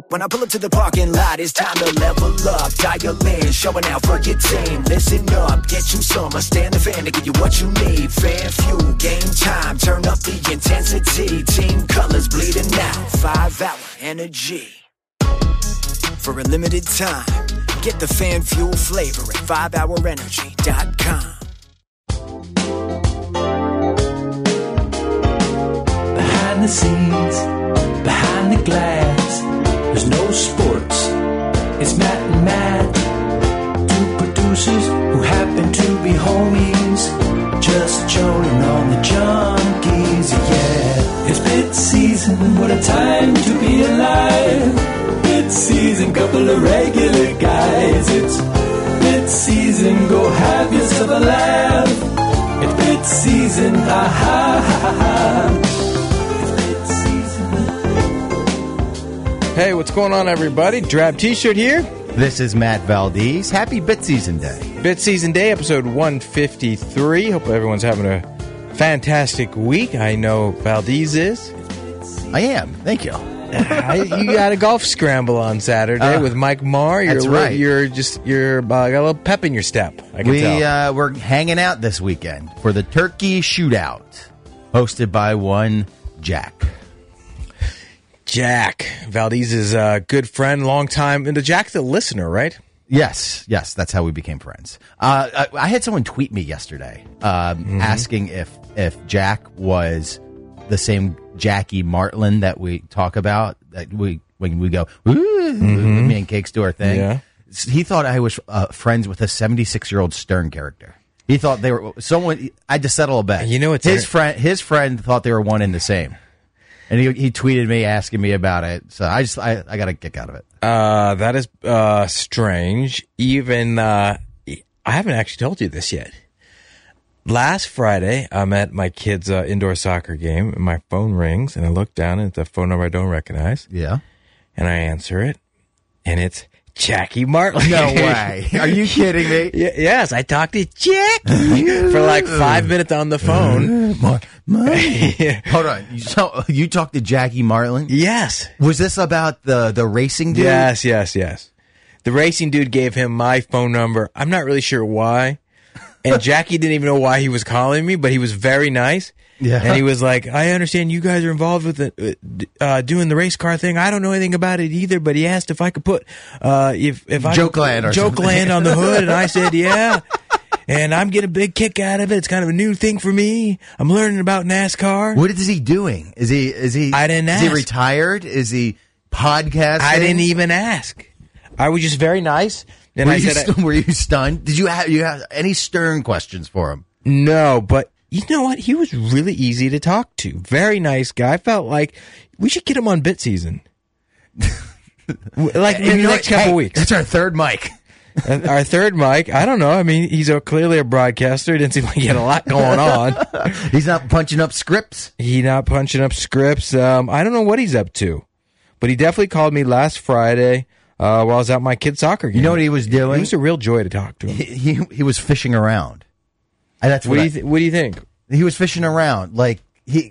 When I pull up to the parking lot, it's time to level up. Dial in, showing out for your team. Listen up, get you some. Stand the fan to give you what you need. Fan fuel, game time, turn up the intensity. Team colors bleeding out, 5-hour energy. For a limited time, get the fan fuel flavor at 5hourenergy.com. Behind the scenes, behind the glass, there's no sports. It's Matt and Matt, two producers who happen to be homies, just joning on the junkies, yeah. It's bit season, what a time to be alive. Bit season, couple of regular guys. It's bit season, go have yourself a laugh. It's bit season, ha ha ha ha. Hey, what's going on, everybody? Drab T-shirt here. This is Matt Valdez. Happy Bit Season Day. Bit Season Day, episode 153. Hope everyone's having a fantastic week. I know Valdez is. I am. Thank you. You got a golf scramble on Saturday with Mike Marr. That's right. You're got a little pep in your step. I can tell. We're hanging out this weekend for the Turkey Shootout, hosted by one Jack. Jack Valdez's a good friend, long time. And Jack's a listener, right? Yes, that's how we became friends. I had someone tweet me yesterday asking if Jack was the same Jackie Martland that we talk about. That when we go, me and Cakes do our thing. Yeah. He thought I was friends with a 76-year-old Stern character. He thought they were someone. I had to settle a bet. You know, it's his friend thought they were one and the same. And he tweeted me asking me about it, so I got a kick out of it. That is strange. Even I haven't actually told you this yet. Last Friday, I'm at my kid's indoor soccer game, and my phone rings, and I look down, and it's a phone number I don't recognize. Yeah, and I answer it, and it's Jackie Martland. No way. Are you kidding me? Yes, I talked to Jackie for like 5 minutes on the phone. Hold on. So you talked to Jackie Martland? Yes. Was this about the racing dude? Yes. The racing dude gave him my phone number. I'm not really sure why. And Jackie didn't even know why he was calling me, but he was very nice. Yeah. And he was like, I understand you guys are involved with doing the race car thing. I don't know anything about it either, but he asked if I could put Jokeland on the hood, and I said, yeah. And I'm getting a big kick out of it. It's kind of a new thing for me. I'm learning about NASCAR. What is he doing? Is he I didn't ask. Is he retired? Is he podcasting? I didn't even ask. I was just very nice. And were you stunned? Did you have any Stern questions for him? No, but you know what? He was really easy to talk to. Very nice guy. I felt like we should get him on Bit Season. Like in the next couple weeks. That's our third mic. Our third mic. I don't know. I mean, he's clearly a broadcaster. It didn't seem like he had a lot going on. He's not punching up scripts. I don't know what he's up to. But he definitely called me last Friday while I was at my kid's soccer game. You know what he was doing? It was a real joy to talk to him. He was fishing around. That's what do you think? He was fishing around, like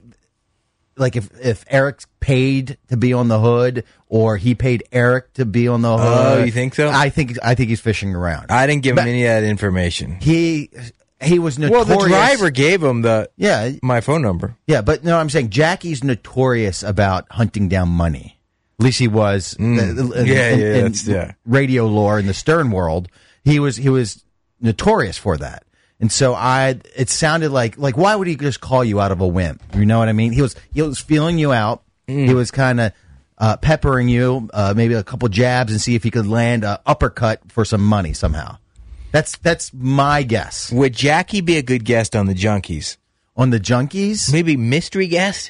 if Eric paid to be on the hood, or he paid Eric to be on the hood. Oh, you think so? I think he's fishing around. I didn't give him any of that information. He was notorious. Well, the driver gave him my phone number. Yeah, but no, I'm saying Jackie's notorious about hunting down money. At least he was. In radio lore in the Stern world, he was notorious for that. And so it sounded like why would he just call you out of a whim? You know what I mean? He was feeling you out. He was kind of peppering you, maybe a couple jabs, and see if he could land an uppercut for some money somehow. That's my guess. Would Jackie be a good guest on the Junkies? On the Junkies? Maybe mystery guest?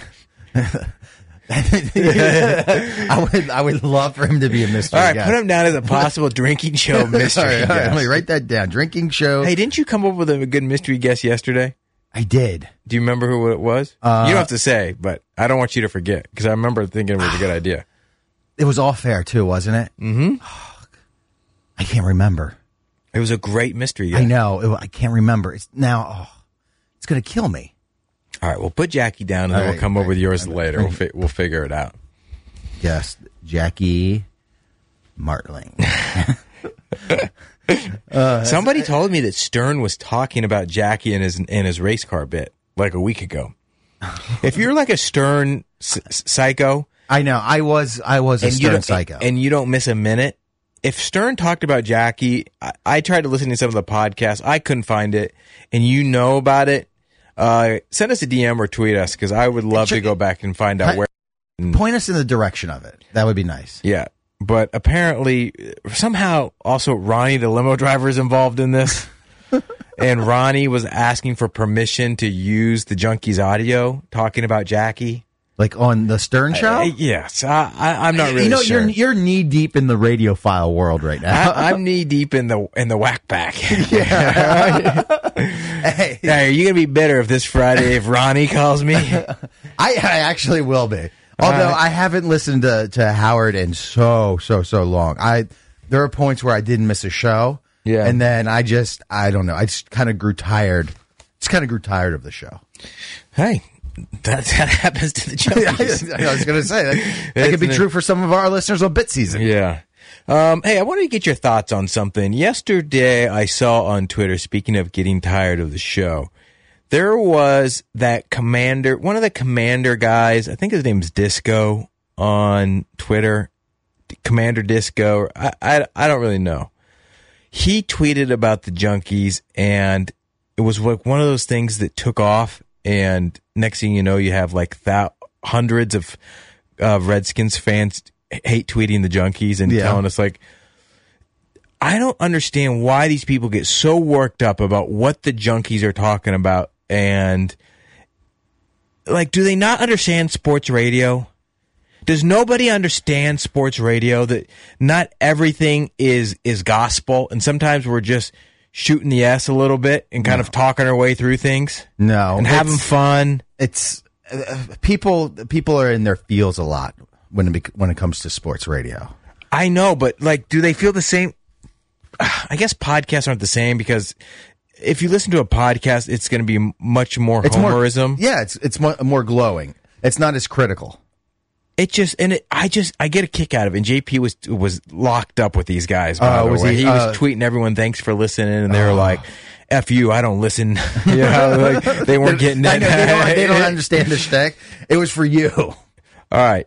I would love for him to be a mystery guest. All right, put him down as a possible drinking show mystery guest. Let me write that down. Drinking show. Hey, didn't you come up with a good mystery guest yesterday? I did. Do you remember who it was? You don't have to say, but I don't want you to forget, because I remember thinking it was a good idea. It was all fair, too, wasn't it? Mm-hmm. I can't remember. It was a great mystery guest. I know. I can't remember. It's going to kill me. All right, we'll put Jackie down, and then we'll come over with yours later. We'll figure it out. guest, Jackie Martling. Somebody told me that Stern was talking about Jackie in his race car bit like a week ago. If you're like a Stern psycho, I know I was a Stern psycho, and you don't miss a minute. If Stern talked about Jackie, I tried to listen to some of the podcasts. I couldn't find it, and you know about it. Send us a DM or tweet us because I would love to go back and find out where. Point us in the direction of it. That would be nice. Yeah. But apparently, somehow, also Ronnie, the limo driver, is involved in this. And Ronnie was asking for permission to use the Junkies audio talking about Jackie. Like on the Stern show? Yes. I'm not really sure. You're knee deep in the radiophile world right now. I'm knee deep in the whack pack. Yeah. Hey, are you going to be bitter if this Friday if Ronnie calls me? I actually will be. Although I haven't listened to Howard in so long. There are points where I didn't miss a show. Yeah. And then I don't know. I just kind of grew tired. Just kind of grew tired of the show. Hey, that happens to the Junkies. I was going to say, that could be true for some of our listeners on Bit Season. Yeah. Hey, I wanted to get your thoughts on something. Yesterday, I saw on Twitter, speaking of getting tired of the show, there was that commander, one of the commander guys, I think his name's Disco on Twitter, Commander Disco. I don't really know. He tweeted about the Junkies, and it was like one of those things that took off, and next thing you know, you have like hundreds of Redskins fans hate tweeting the Junkies and telling us like, I don't understand why these people get so worked up about what the Junkies are talking about. And like, do they not understand sports radio? Does nobody understand sports radio, that not everything is gospel, and sometimes we're just shooting the S a little bit and kind of talking our way through things? No. And having fun. It's people are in their feels a lot when it comes to sports radio. I know, but like, do they feel the same? I guess podcasts aren't the same, because if you listen to a podcast, it's going to be much more homerism. It's more glowing. It's not as critical. I get a kick out of it. And JP was locked up with these guys. By the way. He was tweeting everyone, thanks for listening, and they were like, F you, I don't listen. You know, like, they weren't getting it. They don't understand the shtick. It was for you. All right.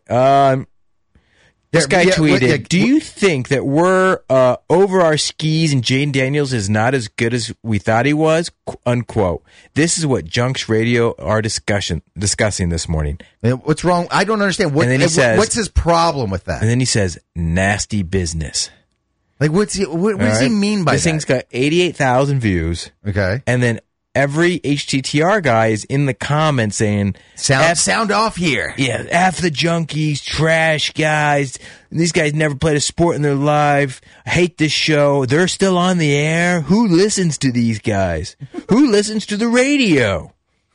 This guy tweeted, do you think that we're over our skis and Jane Daniels is not as good as we thought he was? Unquote. This is what Junks Radio are discussing this morning. What's wrong? I don't understand. What's his problem with that? And then he says, nasty business. Like, what does he mean by that? This thing's got 88,000 views. Okay. And then every HTTR guy is in the comments saying, sound off here. Yeah, F the Junkies, trash guys. These guys never played a sport in their life. I hate this show. They're still on the air. Who listens to these guys? Who listens to the radio?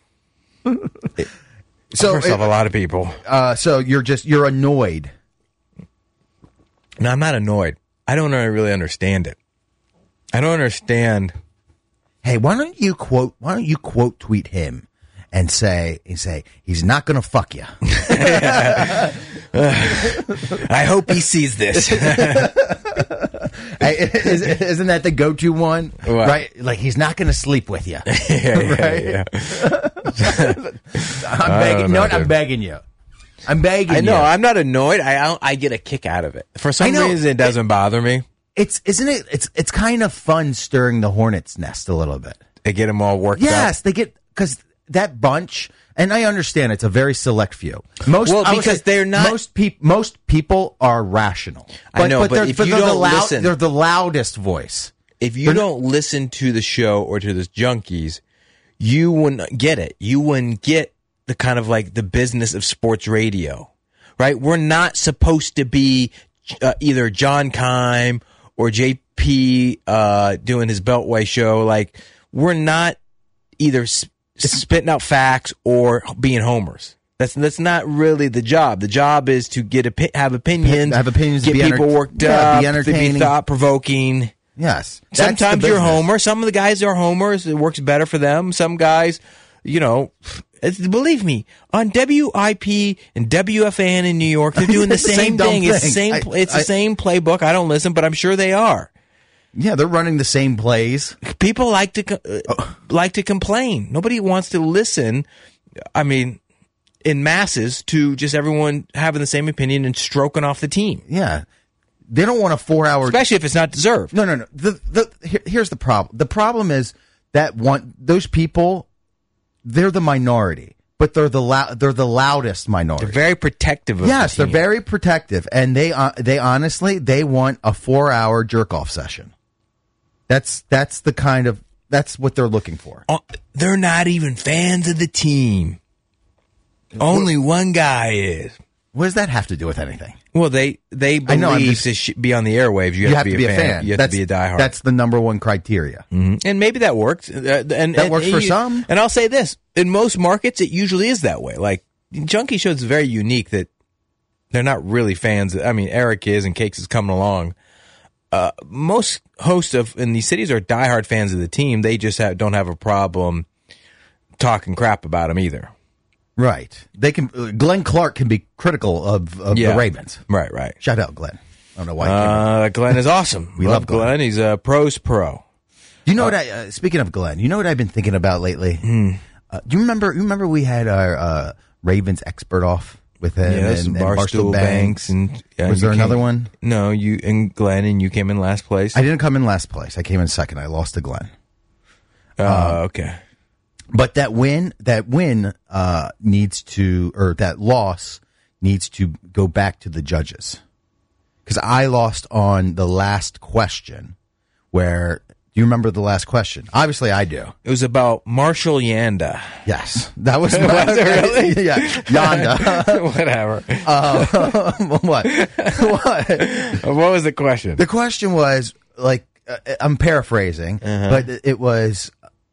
First off, a lot of people. So you're annoyed. No, I'm not annoyed. I don't really understand it. I don't understand. Hey, why don't you quote tweet him and say he's not going to fuck you. I hope he sees this. Hey, isn't that the go-to one? What? Right? Like, he's not going to sleep with you. Yeah. I'm begging you. I know. I'm not annoyed. I get a kick out of it. For some reason, it doesn't bother me. It's kind of fun stirring the hornet's nest a little bit. They get them all worked up. Yes, they get, because that bunch, and I understand it's a very select few. Most people are rational. I know, but if you don't listen, they're the loudest voice. If you don't listen to the show or to the Junkies, you wouldn't get it. You wouldn't get the kind of like the business of sports radio, right? We're not supposed to be either John Keim or JP doing his Beltway show. Like, we're not either spitting out facts or being homers. That's not really the job. The job is to have opinions, get people worked up, be entertaining, be thought provoking. Yes. Sometimes you're a homer. Some of the guys are homers. It works better for them. Some guys, you know, Believe me, on WIP and WFAN in New York, they're doing the same thing. It's the same playbook. I don't listen, but I'm sure they are. Yeah, they're running the same plays. People like to complain. Nobody wants to listen. I mean, in masses, to just everyone having the same opinion and stroking off the team. Yeah, they don't want a 4-hour, especially if it's not deserved. No. Here's the problem. The problem is that those people, they're the minority, but they're the loudest minority. They're very protective of yes, the team. They're very protective, and they honestly want a 4-hour jerk off session. That's what they're looking for. They're not even fans of the team. Only one guy is. What does that have to do with anything? Well, they believe to be on the airwaves, you have to be a fan. You have to be a diehard. That's the number one criteria. Mm-hmm. And maybe that works. That works for some. And I'll say this. In most markets, it usually is that way. Like, Junkie Show is very unique that they're not really fans. I mean, Eric is, and Cakes is coming along. Most hosts in these cities are diehard fans of the team. They just don't have a problem talking crap about them either. Right. They can. Glenn Clark can be critical of the Ravens. Right. Shout out, Glenn. I don't know why. Glenn is awesome. We love Glenn. He's a pro's pro. You know what? Speaking of Glenn, you know what I've been thinking about lately? Do you remember we had our Ravens expert off with him and Barstool Banks? And was there another one? No, you and Glenn, and you came in last place. I didn't come in last place. I came in second. I lost to Glenn. Okay. But that win needs to, or that loss needs to go back to the judges. Because I lost on the last question where, do you remember the last question? Obviously I do. It was about Marshall Yanda. Yes. That was, was it really? Yeah. Yanda. Whatever. What? What was the question? The question was, like, I'm paraphrasing, but it was,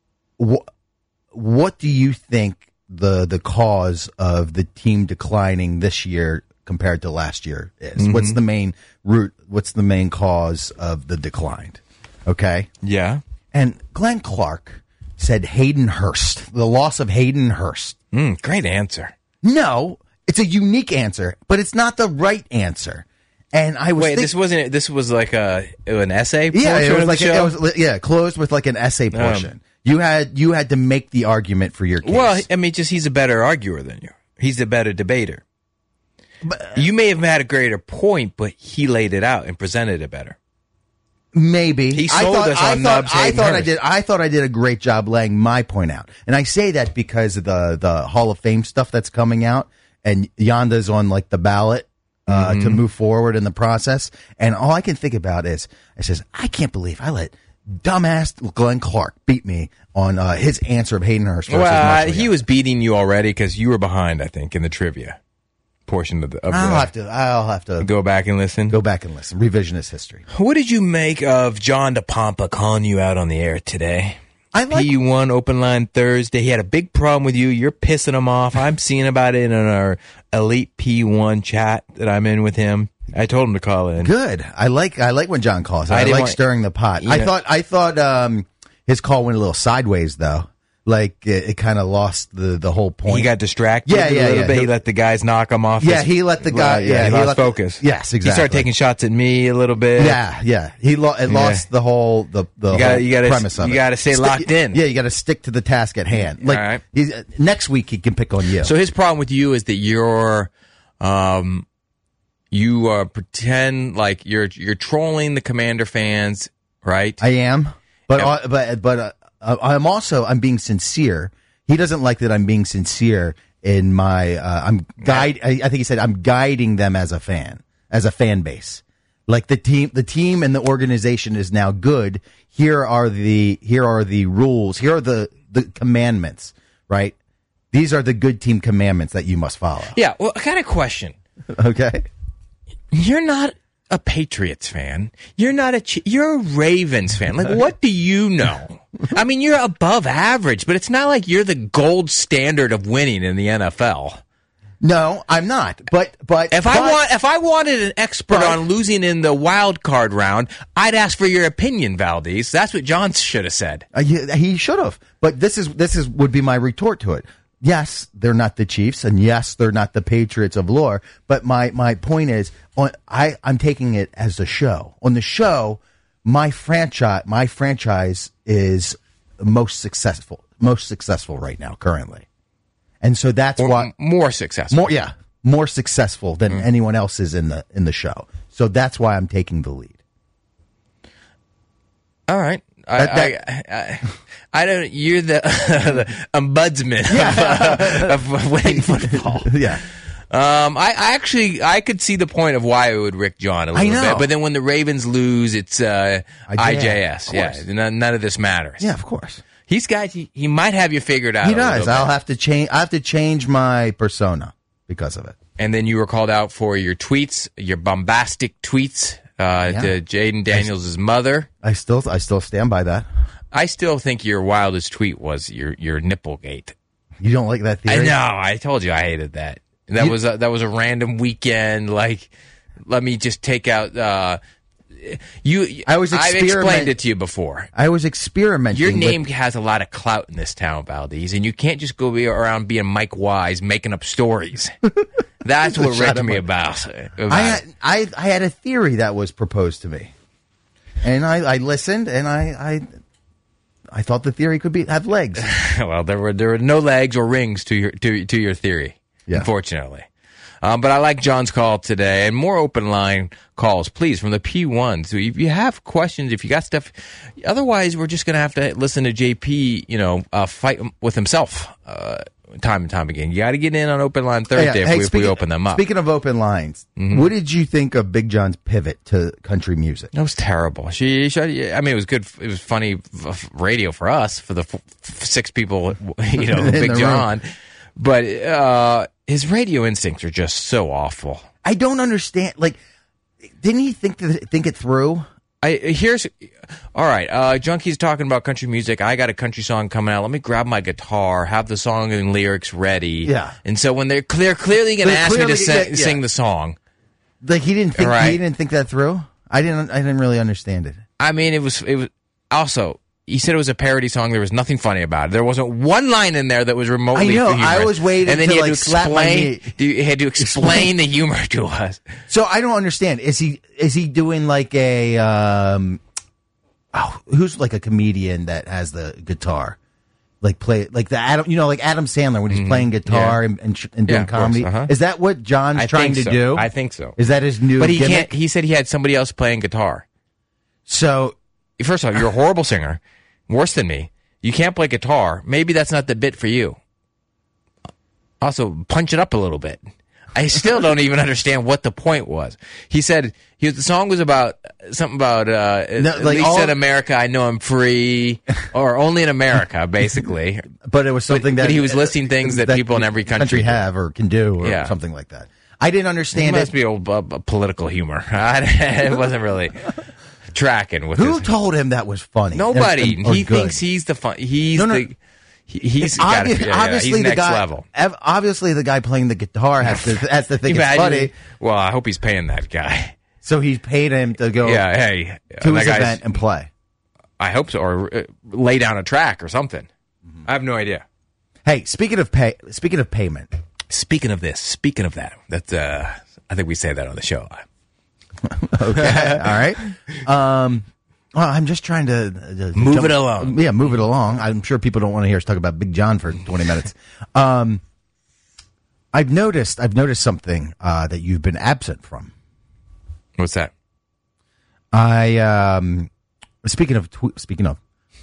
what do you think the cause of the team declining this year compared to last year is? Mm-hmm. What's the main root? What's the main cause of the decline? Okay. Yeah. And Glenn Clark said Hayden Hurst, the loss of Hayden Hurst. Great answer. No, it's a unique answer, but it's not the right answer. And I was this was like an essay. Yeah, it was like closed with like an essay portion. You had to make the argument for your case. Well, I mean, he's a better arguer than you. He's a better debater. But, you may have had a greater point, but he laid it out and presented it better. Maybe he sold us on Nubs. I thought I did a great job laying my point out, and I say that because of the Hall of Fame stuff that's coming out, and Yanda's on like the ballot to move forward in the process. And all I can think about is, I can't believe I let dumbass Glenn Clark beat me on his answer of Hayden Hurst. Well, he was beating you already because you were behind, I think, in the trivia portion of I'll have to go back and listen. Revisionist history. What did you make of John DePompa calling you out on the air today? P1 Open Line Thursday. He had a big problem with you. You're pissing him off. I'm seeing about it in our Elite P1 chat that I'm in with him. I told him to call in. Good. I like when John calls. I like stirring the pot. I thought his call went a little sideways though. Like it kind of lost the whole point. He got distracted a little bit. He let the guys knock him off. He let the guy. He lost focus. Yes, exactly. He started taking shots at me a little bit. Yeah. He lost the whole whole premise of it. You got to stay locked in. Yeah, you got to stick to the task at hand. Like, all right. Next week he can pick on you. So his problem with you is that you pretend like you're trolling the Commander fans, right? I am, but I'm being sincere. He doesn't like that I'm being sincere in my I think he said I'm guiding them as a fan base. Like the team and the organization is now good. Here are the rules. Here are the commandments, right? These are the good team commandments that you must follow. Yeah, well, I got a question. Okay. You're not a Patriots fan. You're a Ravens fan. Like, what do you know? I mean, you're above average, but it's not like you're the gold standard of winning in the NFL. No, I'm not. But if I wanted an expert on losing in the wild card round, I'd ask for your opinion, Valdez. That's what John should have said. He should have. But this would be my retort to it. yes, they're not the Chiefs, and yes, they're not the Patriots of lore. But my point is, I'm taking it as a show. On the show, my franchise is most successful right now, currently, and so that's why more successful. More successful than anyone else is in the show. So that's why I'm taking the lead. All right. I don't. You're the ombudsman of winning football. Yeah. I could see the point of why it would Rick John a little bit, but then when the Ravens lose, it's IJS. Yeah, none of this matters. Yeah, of course. He might have you figured out. He does. I'll have to change. I have to change my persona because of it. And then you were called out for your tweets, your bombastic tweets to Jaden Daniels' mother. I still stand by that. I still think your wildest tweet was your Nipplegate. You don't like that theory? I know. I told you I hated that. That was a random weekend. Like, let me just take out. I've explained it to you before. I was experimenting. Your name has a lot of clout in this town, Valdez, and you can't just go around being Mike Wise making up stories. That's what wrecked me about. I had a theory that was proposed to me, and I listened, and I thought the theory could have legs. Well, there were no legs or rings to your theory, unfortunately. But I like John's call today, and more open line calls, please, from the P1. So if you have questions, if you got stuff, otherwise we're just going to have to listen to JP, fight with himself time and time again. You got to get in on open line Thursday if we open them up. Speaking of open lines, what did you think of Big John's pivot to country music? That was terrible. It was good. It was funny radio for us, for the 6 people, Big John. Room. But his radio instincts are just so awful. I don't understand. Like, didn't he think it through? All right. Junkie's talking about country music. I got a country song coming out. Let me grab my guitar, have the song and lyrics ready. Yeah. And so when they're clearly going to ask me to sing the song, like he didn't think that through. I didn't really understand it. I mean, it was also. He said it was a parody song. There was nothing funny about it. There wasn't one line in there that was remotely humorous. I was waiting and then to he had slap my knee. He had to explain the humor to us. So I don't understand. Is he doing like a who's like a comedian that has the guitar, like play like the Adam Sandler when he's playing guitar and doing comedy? Is that what John's trying to do? I think so. Is that his new? But he gimmick? can't. He said he had somebody else playing guitar. So. First off, you're a horrible singer, worse than me. You can't play guitar. Maybe that's not the bit for you. Also, punch it up a little bit. I still don't even understand what the point was. He said the song was about something about at least in America, I know I'm free, or only in America, basically. But it was something but he was listing things that people in every country have or can do, or something like that. I didn't understand it. Must be old political humor. It wasn't really. Tracking with who told him that was funny? Nobody. He thinks he's the fun. He's obviously next level. Obviously, the guy playing the guitar has to think it's funny. Well, I hope he's paying that guy. So he's paid him to go. to his event and play. I hope so, or lay down a track or something. I have no idea. Hey, speaking of payment. Speaking of that. That's I think we say that on the show. Okay, all right. Well, I'm just trying to move it along. Yeah, move it along. I'm sure people don't want to hear us talk about Big John for 20 minutes. I've noticed something that you've been absent from. What's that? Speaking of tweeting,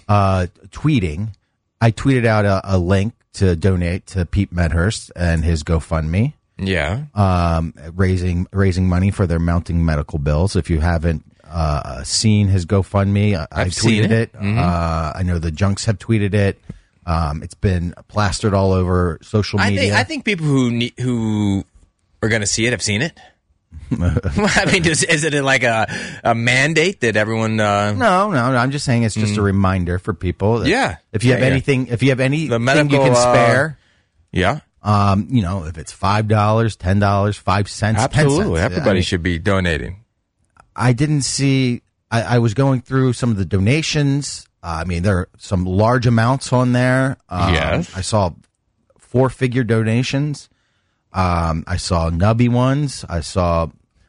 I tweeted out a link to donate to Pete Medhurst and his GoFundMe. Yeah. Raising money for their mounting medical bills. If you haven't seen his GoFundMe, I've tweeted it. I know the Junks have tweeted it. It's been plastered all over social media. I think people who are going to see it have seen it. I mean, is it like a mandate that everyone? No. I'm just saying it's just a reminder for people. If you have anything you can spare. If it's $5, $10, 5 cents, absolutely, 10 cents. Everybody should be donating. I didn't see. I was going through some of the donations. There are some large amounts on there. Yes, I saw 4-figure donations. I saw nubby ones. I saw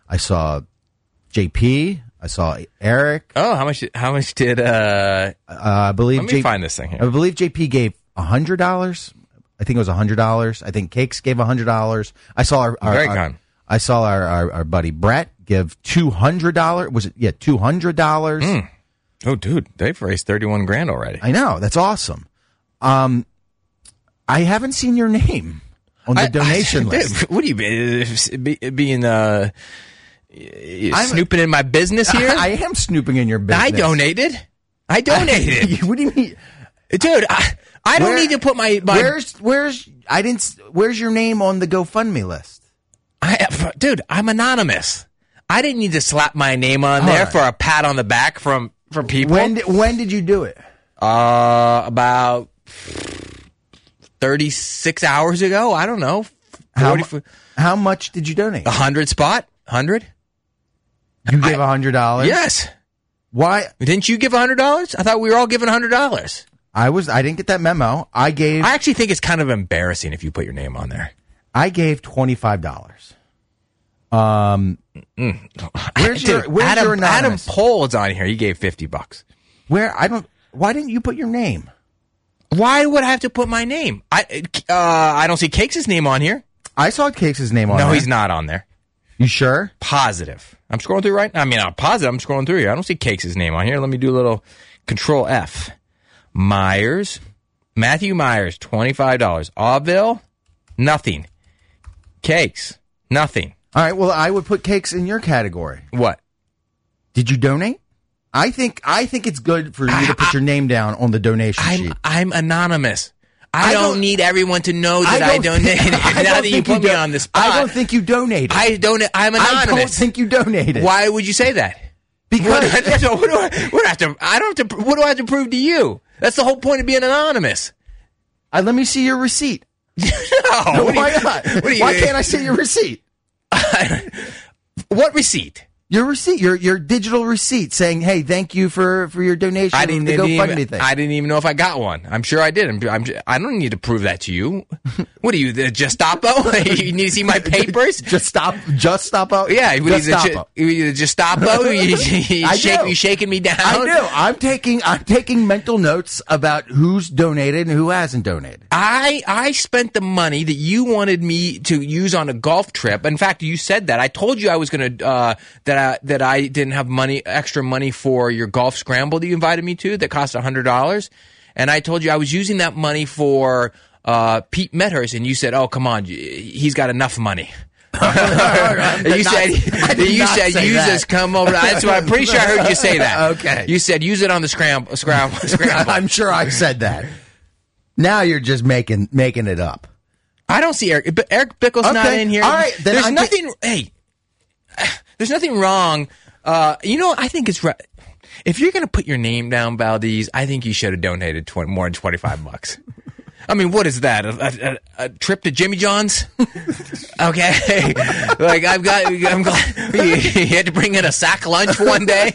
JP. I saw Eric. Oh, how much did I believe? Let me find this thing here. I believe JP gave $100. I think it was $100. I think Cakes gave $100. I saw I saw our buddy Brett give $200. Was it? Yeah, $200. Oh, dude, they've raised $31,000 already. I know, that's awesome. I haven't seen your name on the donation list. What are you being snooping in my business here? I am snooping in your business. I donated. What do you mean, dude? I don't need to put my where's your name on the GoFundMe list? Dude, I'm anonymous. I didn't need to slap my name on there for a pat on the back from people. When did you do it? About 36 hours ago. I don't know. How much did you donate? 100 spot. 100. You gave $100. Yes. Why didn't you give $100? I thought we were all giving $100. I didn't get that memo. I actually think it's kind of embarrassing if you put your name on there. I gave $25. Where's your anonymous? Adam Pohl's on here. He gave $50. Why didn't you put your name? Why would I have to put my name? I don't see Cakes' name on here. I saw Cakes' name on there. No, he's not on there. You sure? Positive. I'm scrolling through right now. I mean, I'm positive. I'm scrolling through here. I don't see Cakes' name on here. Let me do a little Control F. Matthew Myers, $25. Auville, nothing. Cakes, nothing. All right. Well, I would put Cakes in your category. What? Did you donate? I think it's good for you to put your name down on the donation sheet. I'm anonymous. I don't need everyone to know that I donated. Now that you put me on the spot. I don't think you donated. I'm anonymous. I don't think you donated. Why would you say that? Because what do I have to prove to you? That's the whole point of being anonymous. Let me see your receipt. No, why not? Why can't I see your receipt? What receipt? Your receipt, your digital receipt saying, "Hey, thank you for your donation." I didn't even know if I got one. I'm sure I did. I don't need to prove that to you. What are you, the Gestapo? You need to see my papers? Gestapo? Yeah, you Gestapo? You shaking me down? I do. I'm taking mental notes about who's donated and who hasn't donated. I spent the money that you wanted me to use on a golf trip. In fact, you said that. I told you I was going to that I didn't have extra money for your golf scramble that you invited me to that cost $100, and I told you I was using that money for Pete Medhurst, and you said, "Oh, come on, he's got enough money." You said use this. Come over. That's what I'm pretty sure I heard you say that. Okay. You said use it on the scramble. I'm sure I said that. Now you're just making it up. I don't see Eric. But Eric Bickle's not in here. All right. Then there's nothing. Hey. There's nothing wrong. I think it's right. If you're going to put your name down, Valdez, I think you should have donated more than $25. I mean, what is that? A trip to Jimmy John's? Okay. Like, I'm glad you had to bring in a sack lunch one day.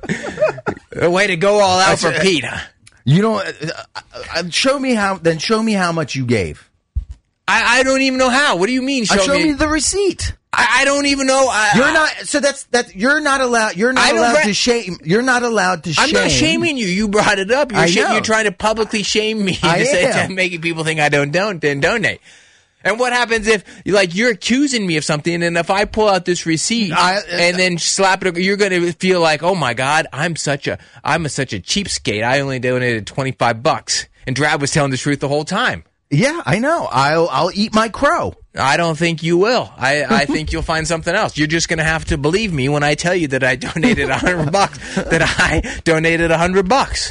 A way to go all out for Pete. You don't show me how much you gave. I don't even know how. What do you mean? Show me the receipt. I don't even know. You're not. So you're not allowed. You're not allowed to shame. You're not allowed to shame. I'm not shaming you. You brought it up. You're trying to publicly shame me to making people think I don't donate. And what happens if you're accusing me of something, and if I pull out this receipt and then slap it, you're going to feel like, oh my God, I'm such a cheapskate. I only donated $25, and Drab was telling the truth the whole time. Yeah, I know. I'll eat my crow. I don't think you will. I think you'll find something else. You're just going to have to believe me when I tell you that I donated $100. That I donated $100.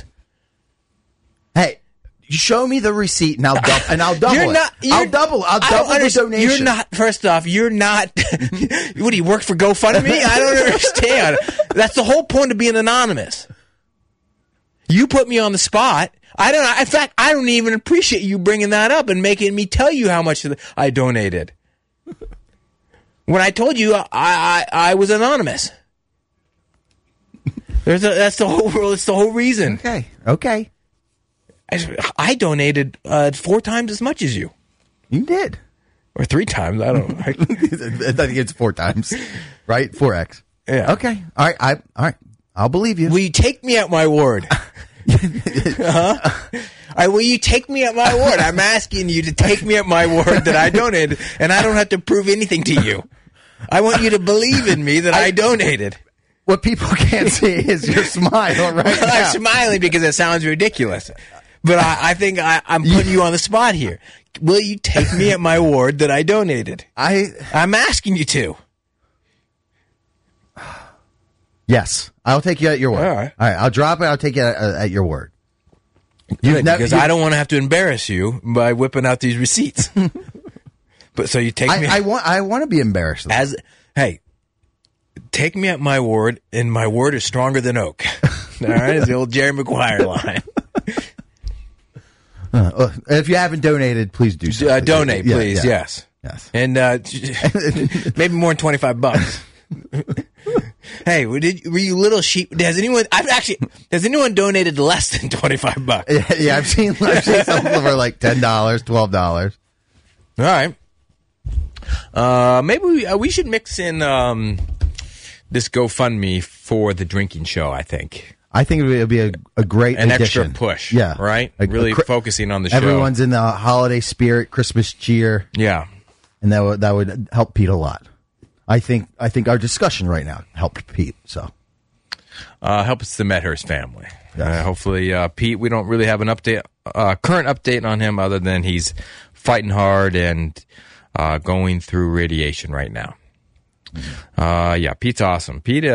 Hey, show me the receipt, and I'll double it. I'll double the donation. You're not. First off, you're not. What do you work for GoFundMe? I don't understand. That's the whole point of being anonymous. You put me on the spot. In fact, I don't even appreciate you bringing that up and making me tell you how much I donated. When I told you I was anonymous. That's the whole rule. It's the whole reason. Okay. I donated 4 times as much as you. You did. Or 3 times. I don't know. I think it's 4 times, right? 4x. Yeah. Okay. All right. I'll believe you. Will you take me at my word? All right, will you take me at my word? I'm asking you to take me at my word that I donated, and I don't have to prove anything to you. I want you to believe in me that I donated. What people can't see is your smile right now. I'm smiling because it sounds ridiculous. But I think I'm putting you on the spot here. Will you take me at my word that I donated? I'm asking you to. Yes, I'll take you at your word. All right, I'll drop it. I'll take you at your word. Because I don't want to have to embarrass you by whipping out these receipts. But so you take me. I want to be embarrassed. Hey, take me at my word, and my word is stronger than oak. All right, it's the old Jerry Maguire line. If you haven't donated, please do so. Donate, please. Yeah. Yes. And maybe more than $25. Hey, were you little sheep? Has anyone donated less than $25? Yeah, I've seen some for like $10, $12. All right. Maybe we should mix in this GoFundMe for the drinking show. I think it would be a great addition. Extra push. Yeah, right. Really focusing on the show. Everyone's in the holiday spirit, Christmas cheer. Yeah, and that would help Pete a lot. I think our discussion right now helped Pete. So helps the Medhurst family. Yes. Hopefully, Pete. We don't really have an current update on him other than he's fighting hard and going through radiation right now. Pete's awesome. Pete,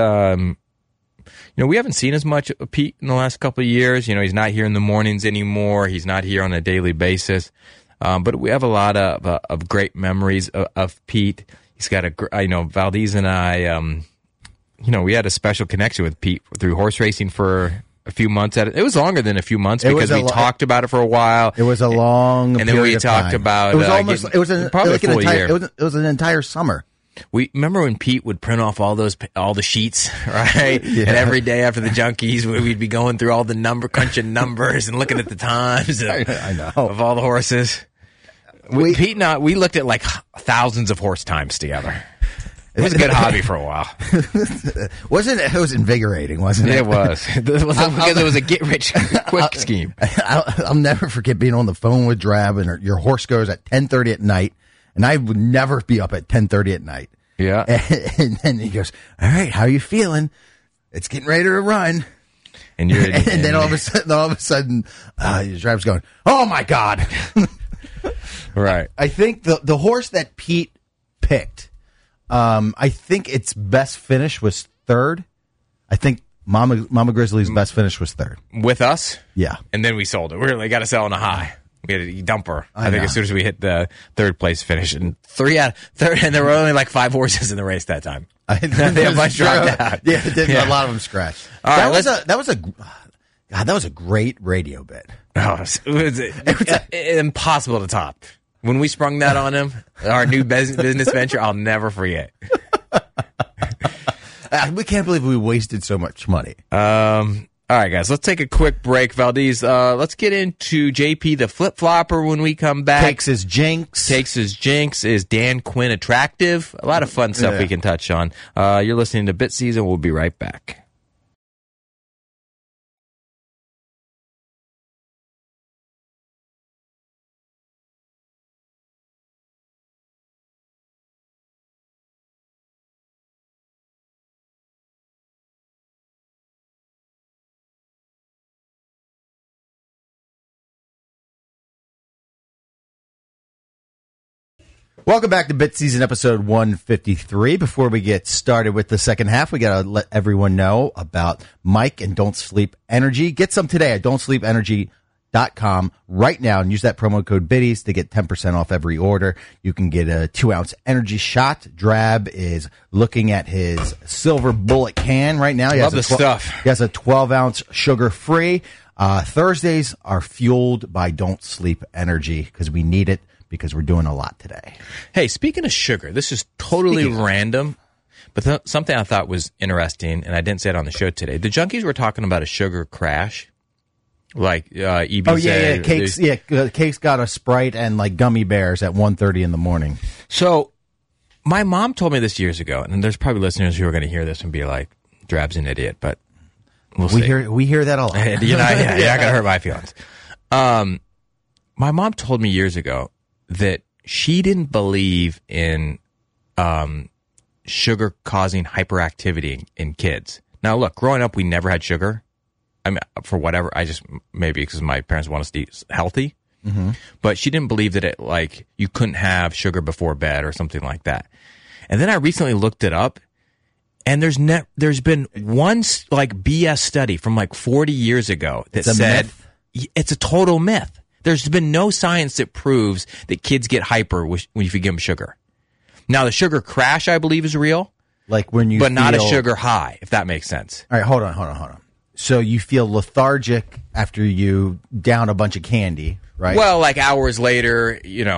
we haven't seen as much of Pete in the last couple of years. He's not here in the mornings anymore. He's not here on a daily basis. But we have a lot of great memories of Pete. He's got Valdez and I, we had a special connection with Pete through horse racing for a few months. It was longer than a few months because we talked about it for a while. It was a long and then we talked about it was almost probably a full year. It was an entire summer. We remember when Pete would print off all the sheets, right? Yeah. And every day after the junkies, we'd be going through all the crunching numbers and looking at the times of all the horses. Pete and I, we looked at like thousands of horse times together. It was a good hobby for a while. It was invigorating, wasn't it? It was. Because it was a get-rich-quick scheme. I'll never forget being on the phone with Drab, and your horse goes at 10:30 at night, and I would never be up at 10:30 at night. Yeah. And then he goes, all right, how are you feeling? It's getting ready to run. And then all of a sudden, Drab's going, oh, my God. Right. I think the horse that Pete picked, I think its best finish was third. I think Mama Grizzly's best finish was third. With us? Yeah. And then we sold it. We really got to sell on a high. We had to dump her. I think as soon as we hit the third place finish. And and there were only like 5 horses in the race that time. They have much dropped out. Yeah, a lot of them scratched. All right, that was a great radio bit. Oh, it was impossible to top. When we sprung that on him, our new business venture, I'll never forget. We can't believe we wasted so much money. All right, guys, let's take a quick break. Valdez, let's get into JP the flip-flopper when we come back. Takes his jinx. Is Dan Quinn attractive? A lot of fun stuff we can touch on. You're listening to Bit Season. We'll be right back. Welcome back to Bit Season episode 153. Before we get started with the second half, we got to let everyone know about Mike and Don't Sleep Energy. Get some today at don'tsleepenergy.com right now and use that promo code BIDDIES to get 10% off every order. You can get a 2-ounce energy shot. Drab is looking at his silver bullet can right now. Love the stuff. He has a 12-ounce sugar-free. Thursdays are fueled by Don't Sleep Energy because we need it. Because we're doing a lot today. Hey, speaking of sugar, this is totally random, but something I thought was interesting, and I didn't say it on the show today. The junkies were talking about a sugar crash. Like EB Oh said, Cake's got a Sprite and like gummy bears at 1:30 in the morning. So my mom told me this years ago, and there's probably listeners who are going to hear this and be like, Drab's an idiot, but we'll see. We hear that a lot. You're not going to hurt my feelings. My mom told me years ago that she didn't believe in sugar causing hyperactivity in kids. Now, look, growing up, we never had sugar. I mean, for whatever, maybe because my parents want us to eat healthy. Mm-hmm. But she didn't believe that it, like, you couldn't have sugar before bed or something like that. And then I recently looked it up, and there's been one, like, BS study from, like, 40 years ago that said it's a total myth. There's been no science that proves that kids get hyper when you give them sugar. Now, the sugar crash, I believe, is real. Like when you But not a sugar high, if that makes sense. All right, hold on. So you feel lethargic after you down a bunch of candy, right? Well, like hours later,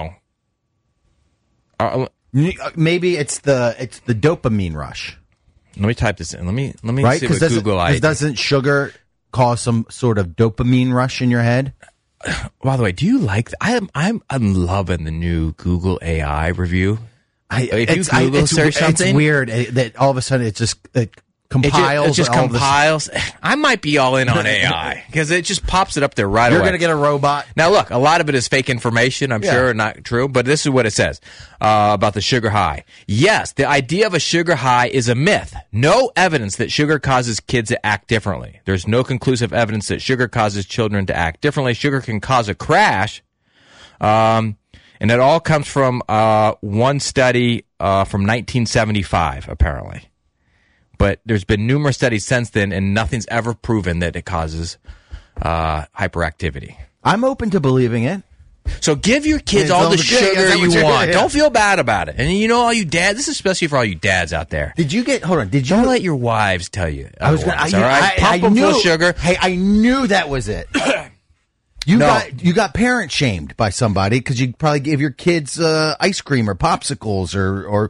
maybe it's the dopamine rush. Let me type this in. Let me right? see what Google ID. Because doesn't sugar cause some sort of dopamine rush in your head? By the way, do you like that? I'm loving the new Google AI review. If you Google search something, it's weird that all of a sudden it compiles. It just compiles. I might be all in on AI because it just pops it up there right away. You're going to get a robot. Now, look, a lot of it is fake information, I'm sure, not true, but this is what it says about the sugar high. Yes, the idea of a sugar high is a myth. No evidence that sugar causes kids to act differently. There's no conclusive evidence that sugar causes children to act differently. Sugar can cause a crash, and it all comes from one study from 1975, apparently. But there's been numerous studies since then, and nothing's ever proven that it causes hyperactivity. I'm open to believing it. So give your kids all the sugar you want. Yeah. Don't feel bad about it. And all you dads, this is especially for all you dads out there. Don't let your wives tell you. All right? Pump them full of sugar. Hey, I knew that was it. You got parent shamed by somebody because you probably gave your kids ice cream or popsicles or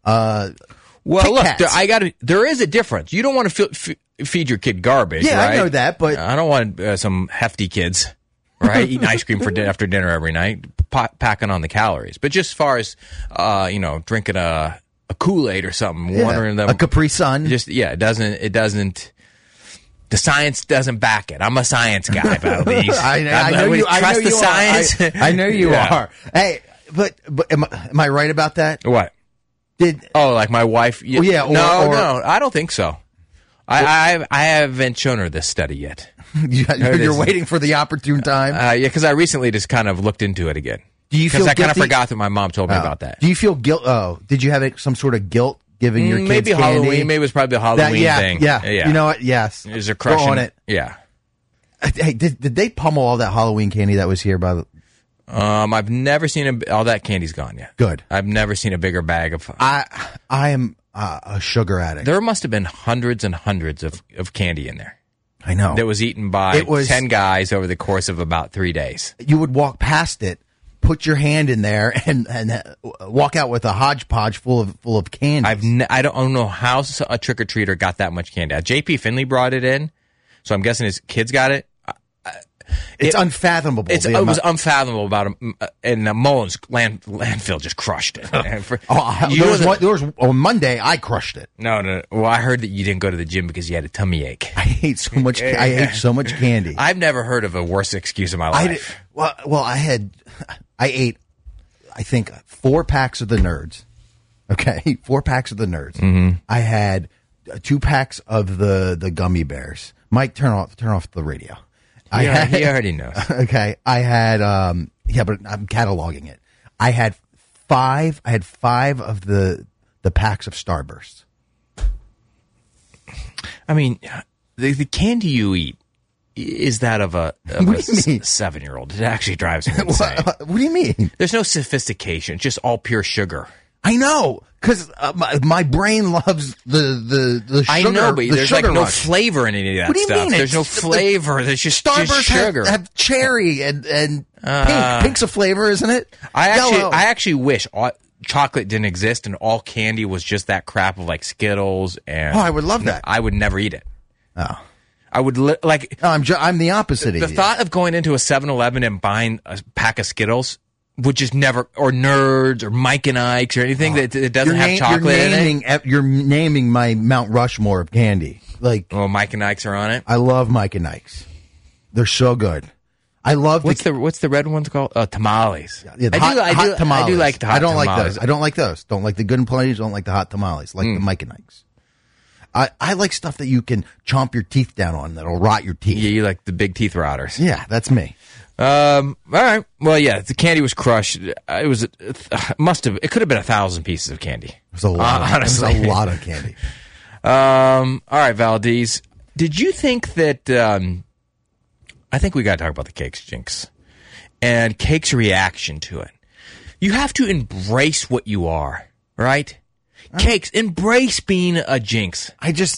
well, look, there is a difference. You don't want to feed your kid garbage. Yeah, right? I know that, but I don't want some hefty kids, right, eating ice cream after dinner every night, packing on the calories. But just as far as drinking a Kool-Aid or something, wondering them a Capri Sun, it doesn't. The science doesn't back it. I'm a science guy about these. I know you trust the science. I know you are. Hey, but am I right about that? What? Like my wife? No, I don't think so. I haven't shown her this study yet. You're waiting for the opportune time? Yeah, because I recently just kind of looked into it again. Do you feel guilty? Because I kind of forgot that my mom told me about that. Do you feel guilt? Oh, did you have some sort of guilt giving your kids maybe candy? Halloween? Maybe it was probably the Halloween thing. Yeah. You know what? Yes. Is there crushing on it? Yeah. Hey, did they pummel all that Halloween candy that was here by the... I've never seen all that candy's gone yet. Good. I've never seen a bigger bag of. I am a sugar addict. There must have been hundreds and hundreds of candy in there. I know. That was eaten by 10 guys over the course of about 3 days. You would walk past it, put your hand in there, and walk out with a hodgepodge full of candy. I don't know how a trick or treater got that much candy. J.P. Finley brought it in, so I'm guessing his kids got it. It's unfathomable. It was unfathomable about him. And Mullins landfill just crushed it. On Monday, I crushed it. No. Well, I heard that you didn't go to the gym because you had a tummy ache. I ate so much. I ate so much candy. I've never heard of a worse excuse in my life. I ate, I think, 4 packs of the Nerds. Okay, 4 packs of the Nerds. Mm-hmm. I had 2 packs of the gummy bears. Mike, turn off the radio. He already knows. Okay, I had but I'm cataloging it. I had 5 of the packs of Starbursts. I mean, the candy you eat is that of a 7-year-old. It actually drives me insane. What do you mean? There's no sophistication. It's just all pure sugar. I know, because my brain loves the sugar. I know, but there's like no rush. Flavor in any of that what do you stuff. Mean? There's no flavor. There's just Starbursts sugar. Have cherry and pink. Pink's a flavor, isn't it? I actually wish chocolate didn't exist and all candy was just that crap of like Skittles and. Oh, I would love that. I would never eat it. Oh. I would like. No, I'm the opposite. The thought of going into a 7-Eleven and buying a pack of Skittles would just never, or Nerds or Mike and Ike's or anything that doesn't have chocolate in it. You're naming my Mount Rushmore of candy. Like, oh, Mike and Ike's are on it. I love Mike and Ike's. They're so good. I love what's the red ones called? Tamales. Yeah, hot tamales. I do like the hot tamales. I don't like those. Don't like the Good and Plenty's. Don't like the hot tamales. Like the Mike and Ike's. I like stuff that you can chomp your teeth down on that'll rot your teeth. Yeah, you like the big teeth rotters. Yeah, that's me. All right. Well, yeah, the candy was crushed. It could have been 1,000 pieces of candy. It was a lot. Honestly, it was a lot of candy. All right, Valdez. Did you think that? I think we got to talk about the Cakes Jinx and Cake's reaction to it. You have to embrace what you are, right? Cakes, embrace being a jinx.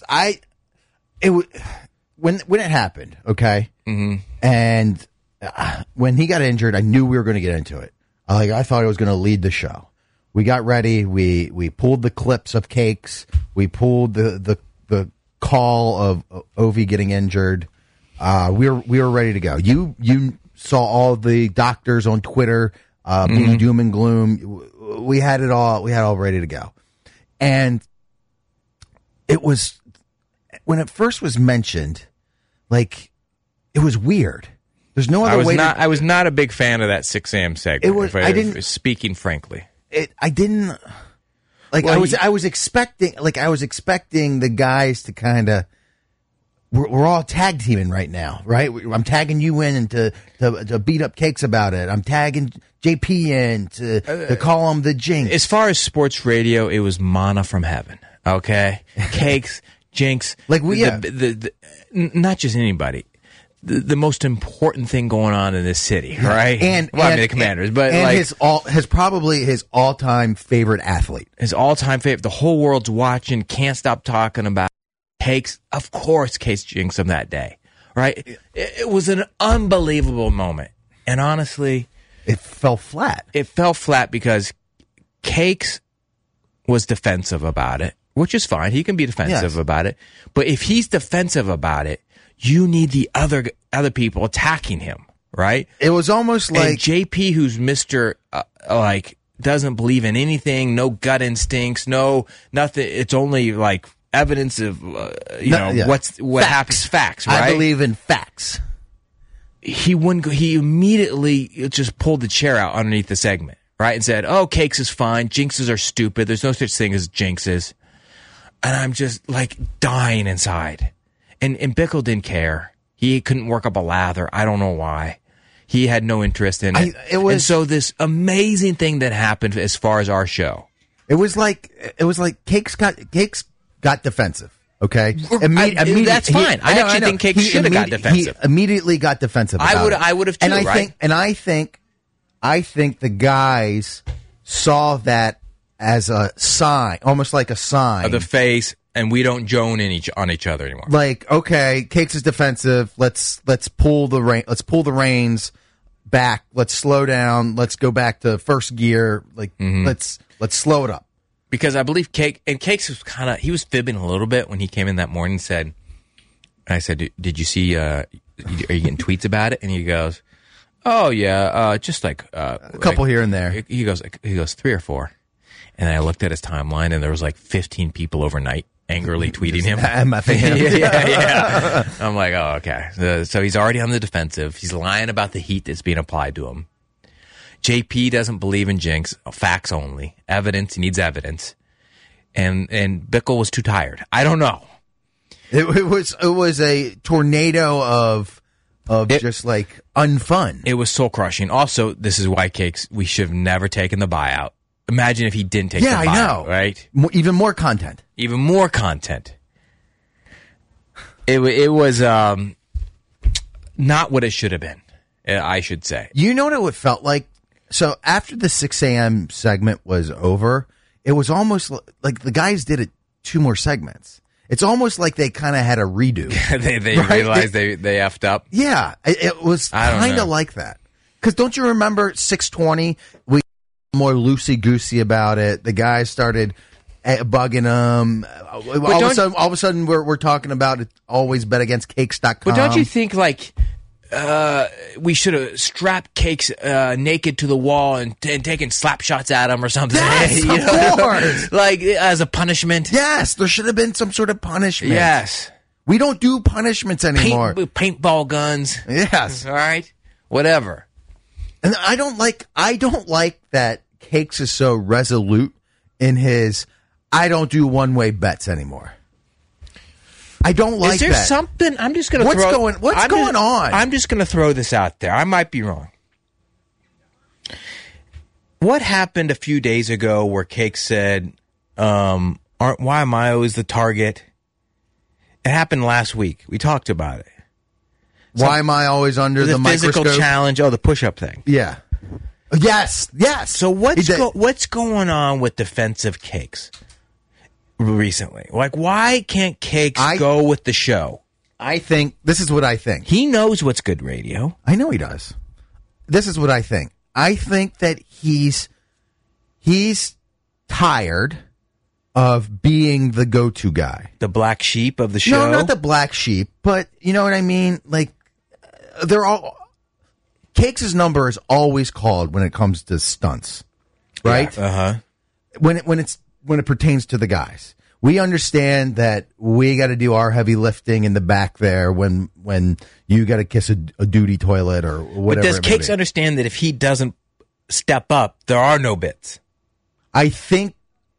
When it happened, okay, and when he got injured, I knew we were going to get into it. I thought I was going to lead the show. We got ready. We pulled the clips of Cakes. We pulled the call of Ovi getting injured. We were ready to go. You saw all the doctors on Twitter being doom and gloom. We had it all. We had it all ready to go. And it was, when it first was mentioned, like, it was weird. There's no other way I was not a big fan of that 6 a.m. segment. Speaking frankly. I didn't, like, well, I was expecting the guys to kind of, we're all tag teaming right now, right? I'm tagging you in and to beat up Cakes about it. I'm tagging JP in to call him the jinx. As far as sports radio, it was manna from heaven. Okay, Cakes, jinx, like not just anybody. The most important thing going on in this city, right? The Commanders, but and like his all-time favorite athlete, his all-time favorite. The whole world's watching, can't stop talking about. Cakes, of course, Case jinxed him that day, right? It was an unbelievable moment. And honestly, it fell flat. It fell flat because Cakes was defensive about it, which is fine. He can be defensive about it. But if he's defensive about it, you need the other people attacking him, right? It was almost like... And JP, who's Mr. Doesn't believe in anything, no gut instincts, no nothing. It's only like... evidence of what happens. Facts, right? I believe in facts. He wouldn't go, he immediately just pulled the chair out underneath the segment, right, and said, "Oh, Cakes is fine. Jinxes are stupid. There's no such thing as jinxes." And I'm just like dying inside. And Bickle didn't care. He couldn't work up a lather. I don't know why. He had no interest in it. And so this amazing thing that happened as far as our show. It was like Cakes got defensive. Okay, that's fine. I actually think Cakes should have got defensive. He immediately got defensive. I would have too. I think the guys saw that as a sign, almost like a sign of the face, and we don't joan on each other anymore. Like, okay, Cakes is defensive. Let's pull the reins back. Let's slow down. Let's go back to first gear. Like, let's slow it up. Because I believe Cakes was he was fibbing a little bit when he came in that morning and I said, did you see, are you getting tweets about it? And he goes, oh yeah, just like, a couple here and there. He goes 3 or 4. And I looked at his timeline and there was like 15 people overnight angrily tweeting him. Yeah. I'm like, oh, okay. So he's already on the defensive. He's lying about the heat that's being applied to him. JP doesn't believe in jinx, facts only. Evidence, he needs evidence. And Bickle was too tired. I don't know. It was a tornado of just like unfun. It was soul crushing. Also, this is why Cakes, we should have never taken the buyout. Imagine if he didn't take the buyout. Yeah, I know. Right? Even more content. Even more content. It was not what it should have been, I should say. You know what it felt like? So after the 6 a.m. segment was over, it was almost like the guys did 2 more segments. It's almost like they kind of had a redo. they right? realized they effed up. Yeah, it was kind of like that. Because don't you remember 620? We were more loosey-goosey about it. The guys started bugging them. All of a sudden, we're talking about it. Always bet against Cakes.com. But don't you think like we should have strapped Cakes naked to the wall and taken slap shots at him or something? Yes, of course. Like as a punishment. Yes, there should have been some sort of punishment. Yes. We don't do punishments anymore. Paintball guns. Yes. All right. Whatever. And I don't like that Cakes is so resolute in his I don't do one-way bets anymore. I don't like that. Is there something? I'm just going to throw... What's going on? I'm just going to throw this out there. I might be wrong. What happened a few days ago where Cakes said, why am I always the target? It happened last week. We talked about it. Why am I always under the physical microscope? Challenge? Oh, the push-up thing. Yeah. Yes. So what's going on with defensive Cakes recently? Like, why can't Cakes go with the show? I think this is what I think. He knows what's good radio. I know he does. This is what I think. I think that he's tired of being the go-to guy, the black sheep of the show. No, not the black sheep, but you know what I mean. Like they're all. Cakes' number is always called when it comes to stunts, right? Yeah, when it pertains to the guys, we understand that we got to do our heavy lifting in the back there when you got to kiss a duty toilet or whatever. But does Cakes understand that if he doesn't step up, there are no bits? I think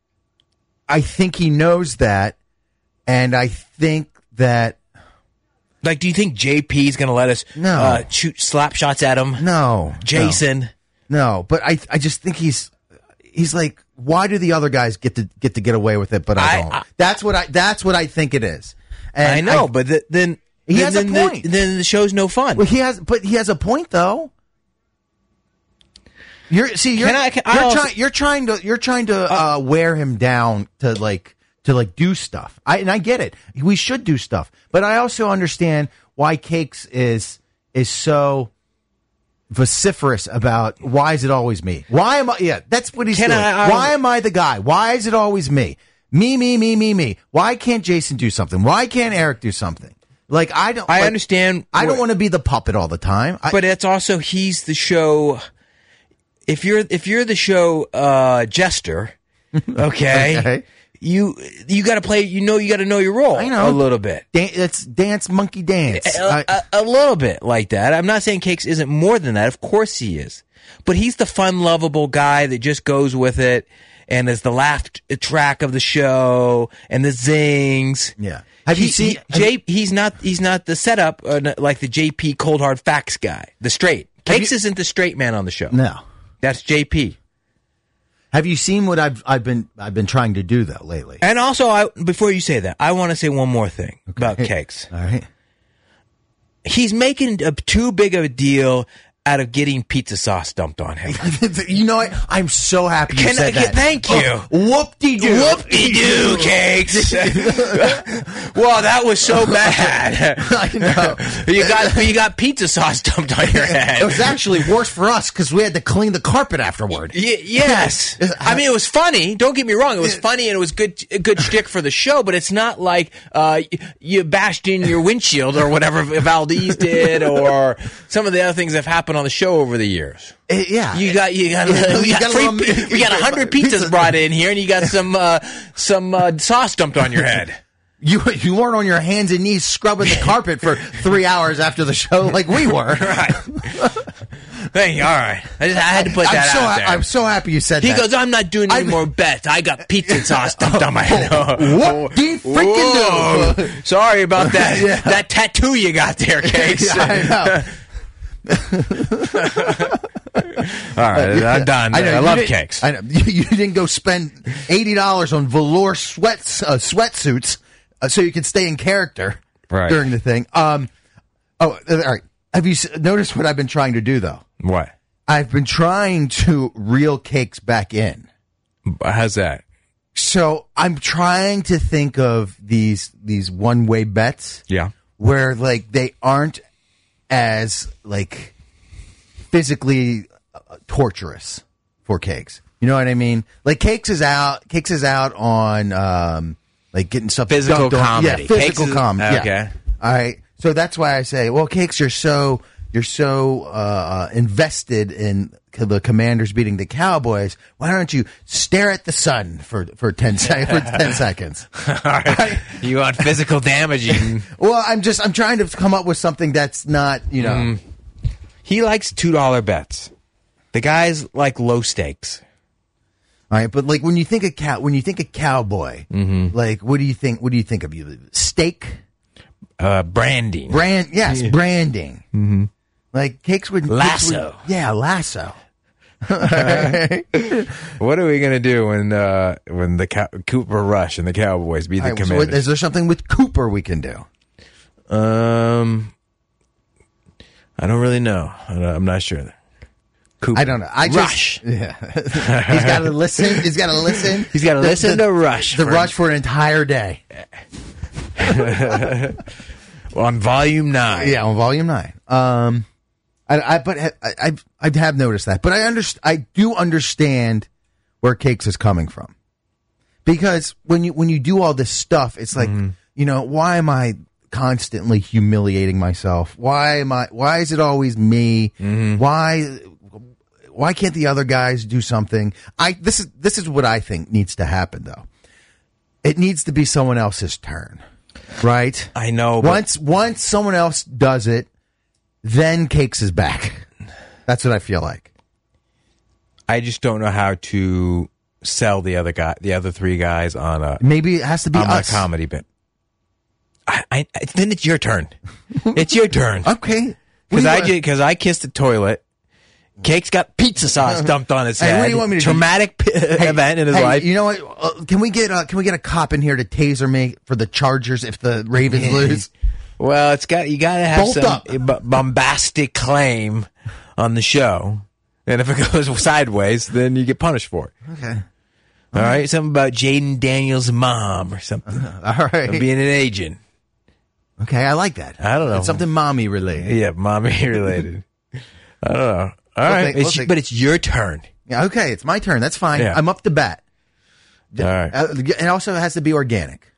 he knows that, and I think that. Like, do you think JP is going to let us shoot slap shots at him? No. Jason? No, but I just think he's like, why do the other guys get to get away with it, but I don't? That's what I think it is. And I know, but then he has a point. Then the show's no fun. Well, he has a point though. You're trying to wear him down to do stuff. I get it. We should do stuff. But I also understand why Cakes is so vociferous about why is it always me? Why am I? Yeah, that's what he's doing. Why am I the guy? Why is it always me? Me. Why can't Jason do something? Why can't Eric do something? Like I understand. I don't want to be the puppet all the time. But it's also he's the show. If you're the show jester, okay. You got to play. You got to know your role. I know a little bit. It's dance monkey dance. A little bit like that. I'm not saying Cakes isn't more than that. Of course he is, but he's the fun, lovable guy that just goes with it and is the laugh track of the show and the zings. Yeah. Have you seen? He's not the setup like the JP cold hard facts guy. The straight Cakes isn't the straight man on the show. No, that's JP. Have you seen what I've been trying to do though lately? And also, before you say that, I want to say one more thing about Cakes. All right, he's making too big of a deal out of getting pizza sauce dumped on him. You know what? I'm so happy you said that. Thank you. Whoop-de-doo. Whoop-de-doo, Cakes. Well, that was so bad. I know. You got pizza sauce dumped on your head. It was actually worse for us because we had to clean the carpet afterward. Yes. I mean, it was funny. Don't get me wrong. It was funny and it was good shtick for the show, but it's not like you bashed in your windshield or whatever Valdez did or some of the other things that have happened on the show over the years. Yeah, we got 100 pizzas brought in here, and you got some sauce dumped on your head. You weren't on your hands and knees scrubbing the carpet for 3 hours after the show like we were. Right. Thank you. All right. I had to put that out there. I'm so happy you said that. He goes, I'm not doing any more bets. I got pizza sauce dumped on my head. What do you freaking do? Sorry about that. That tattoo you got there, Cakes. I know. All right, I'm done. I love Cakes. I know you didn't go spend $80 on velour sweatsuits so you can stay in character during the thing. All right. Have you noticed what I've been trying to do though? What? I've been trying to reel Cakes back in. How's that? So I'm trying to think of these one-way bets. Yeah. Where like they aren't as like physically torturous for Cakes. You know what I mean? Like Cakes is out on like getting stuff physical comedy. Yeah, physical comedy. Okay. Yeah. All right. So that's why I say, well, Cakes, you're so invested in the Commanders beating the Cowboys. Why don't you stare at the sun for 10 seconds? All right. You want physical damaging? Well, I'm trying to come up with something that's not, you know. He likes $2 bets. The guys like low stakes. All right, but like when you think of cowboy, like what do you think of? You steak, branding, branding. Mm-hmm. Like Cakes would lasso. Lasso. What are we gonna do when the Cooper Rush and the Cowboys beat the Commanders? So is there something with Cooper we can do? I don't really know. I'm not sure. Cooper. I don't know. Rush. He's got to listen. He's got to listen. He's got to listen to Rush. The Rush for an entire day. On Volume 9. Yeah, on Volume 9. I have noticed that, but I do understand where Cakes is coming from, because when you do all this stuff, it's like why am I constantly humiliating myself? Why is it always me? Why can't the other guys do something? This is what I think needs to happen, though. It needs to be someone else's turn, right? I know. Once someone else does it, then Cakes is back. That's what I feel like. I just don't know how to sell the other three guys on a. Maybe it has to be us. A comedy bit. Then it's your turn. It's your turn. Okay. Because I kissed the toilet. Cake's got pizza sauce dumped on his head. What do you want me to Traumatic event in his life. You know what? Can we get a cop in here to taser me for the Chargers if the Ravens lose? Well, you got to have Bolt some up. bombastic claim on the show, and if it goes sideways, then you get punished for it. Okay. All right. Something about Jaden Daniels' mom or something. All right. Being an agent. Okay, I like that. I don't know. It's something mommy related. Yeah, mommy related. I don't know. All right, but it's your turn. Yeah, okay, it's my turn. That's fine. Yeah. I'm up to bat. All right. It also has to be organic.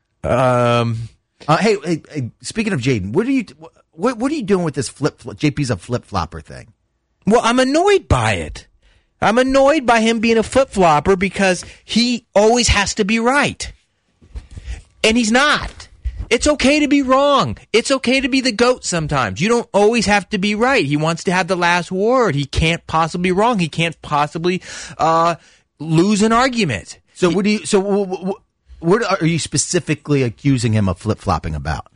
Hey, speaking of Jaden, what are you doing with this JP's a flip flopper thing? Well, I'm annoyed by it. I'm annoyed by him being a flip flopper because he always has to be right, and he's not. It's okay to be wrong. It's okay to be the GOAT sometimes. You don't always have to be right. He wants to have the last word. He can't possibly be wrong. He can't possibly lose an argument. So what are you specifically accusing him of flip-flopping about?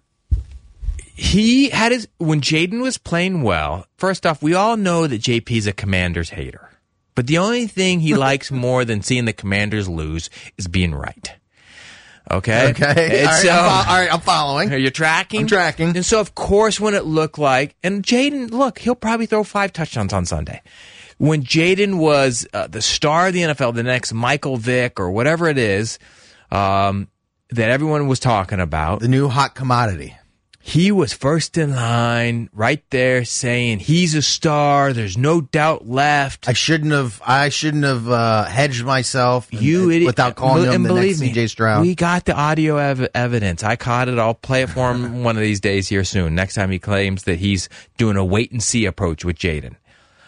He had when Jaden was playing well, first off, we all know that JP's a Commanders hater. But the only thing he likes more than seeing the Commanders lose is being right. Okay. All right, I'm following. Are you tracking? I'm tracking. And so, of course, when it looked like, and Jaden, look, he'll probably throw 5 touchdowns on Sunday. When Jaden was the star of the NFL, the next Michael Vick or whatever it is that everyone was talking about, the new hot commodity. He was first in line, right there, saying he's a star. There's no doubt left. I shouldn't have hedged myself. You idiot! Without calling him the next C.J. Stroud. We got the audio evidence. I caught it. I'll play it for him one of these days here soon. Next time he claims that he's doing a wait and see approach with Jaden.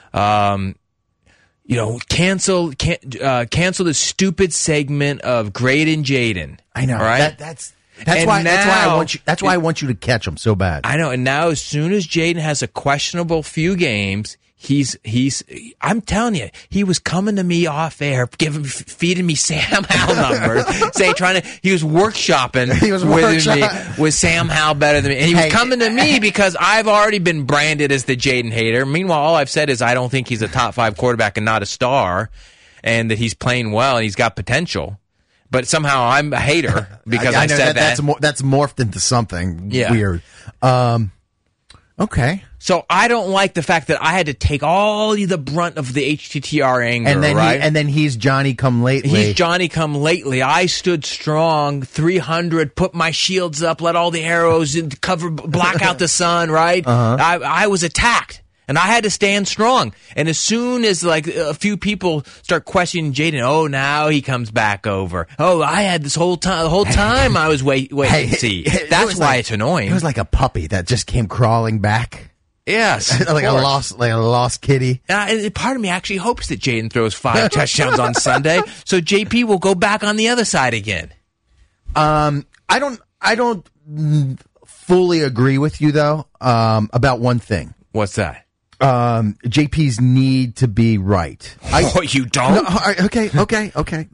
Cancel the stupid segment of Great and Jaden. I know. Right? That's why I want you to catch him so bad. I know. And now, as soon as Jaden has a questionable few games, I'm telling you, he was coming to me off air, feeding me Sam Howell numbers, he was workshopping with Sam Howell better than me. And he was coming to me because I've already been branded as the Jaden hater. Meanwhile, all I've said is I don't think he's a top 5 quarterback and not a star, and that he's playing well and he's got potential. But somehow I'm a hater because I said that. That's morphed into something weird. Okay. So I don't like the fact that I had to take all the brunt of the HTTR anger, and then he's Johnny come lately. He's Johnny come lately. I stood strong, 300, put my shields up, let all the arrows block out the sun, right? I was attacked. And I had to stand strong. And as soon as like a few people start questioning Jaden, oh, now he comes back over. Oh, I had this whole time. The whole time I was wait and see. That's why it's annoying. It was like a puppy that just came crawling back. Yes, like a lost kitty. And part of me actually hopes that Jaden throws 5 touchdowns on Sunday, so JP will go back on the other side again. I don't fully agree with you though. About one thing. What's that? JP's need to be right. You don't? No, okay.